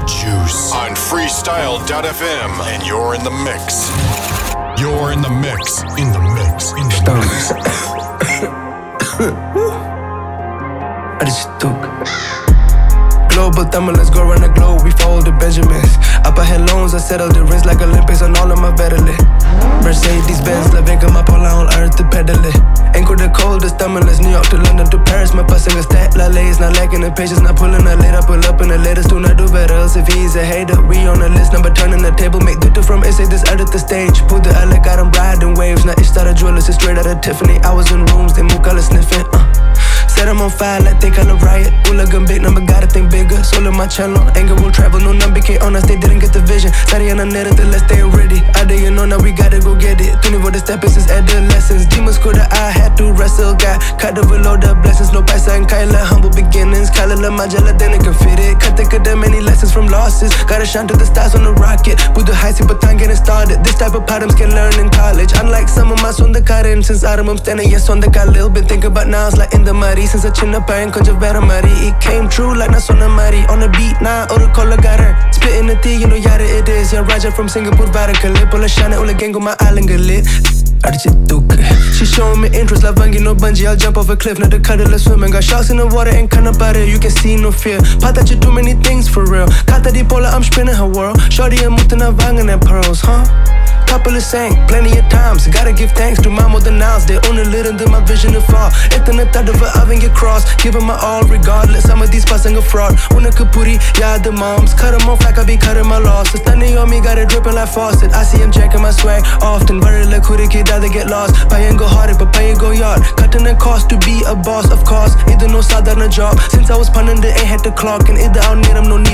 juice on freestyle.fm, and you're in the mix. You're in the mix. In the mix. In the mix. I just took global Thumber, let's go run the globe. We fold the Benjamins. Up ahead loans, I settle the rings like Olympics on all of my veterans. Mercedes Benz, living come up all on earth to pedal it. Ain't the coldest, stimulus. New York to London to Paris. My passing a stat, la lays, not lacking the patience, not pulling a lid. Pull up in the latest, do not do better. Else if he's a hater, we on the list. Number turning the table, make Duta from SA, this out at the stage. Pull the Alec, got him riding waves. Now it's started jewelers, it's straight out of Tiffany. I was in rooms, they move color sniffing. Set them on fire like they color riot. Hooligan big number, gotta think bigger. Soul in my channel, anger will travel. No number came on us, they didn't get the vision. Study on the net until let's stay ready. I didn't know, now we gotta go get it. 24 the steppers since adolescence. Demons could I had to wrestle. Got cut the below the blessings. No paisa and Kyla, humble beginnings. Kyla la majala, then it can fit it. Cut the many lessons from losses. Gotta shine to the stars on the rocket. Put the high but time getting started. This type of patterns can learn in college. Unlike some of my son the Karen. Since I'm standing, yes, on the Khalil. Been thinking about now, it's like in the muddy. Since a chin up, I ain't conja vera mari. It came true like Nasona Mari. On the beat, nah, or the color got her. Spitting the tea, you know, yada it is. Young Raja from Singapore, Varakalip. Pull a shine, ula gango, my island lit. She showing me interest, like Vangi, no bungee. I'll jump off a cliff, not the cuddle, let's swim. And got sharks in the water, ain't kinda about it. You can see no fear. Pata you do many things for real. Kata di pola, I'm spinning her world. Shorty and Mutana Vangan and pearls, huh? Couple of sang, plenty of times. Gotta give thanks to my mother nows. They only lit into my vision to fall. Internet thought of a oven get crossed. Giving my all regardless. Some of these passing a fraud. Una kapuri, yeah, the moms. Cut them off like I be cutting my losses. Standing on me, got it dripping like faucet. I see him checking my swag often. Very like who the kid rather get lost. Pay and go harder, but pay and go yard. Cutting the cost to be a boss, of course. Either no side than a job. Since I was punning, they ain't had to clock. And either I'll need them, no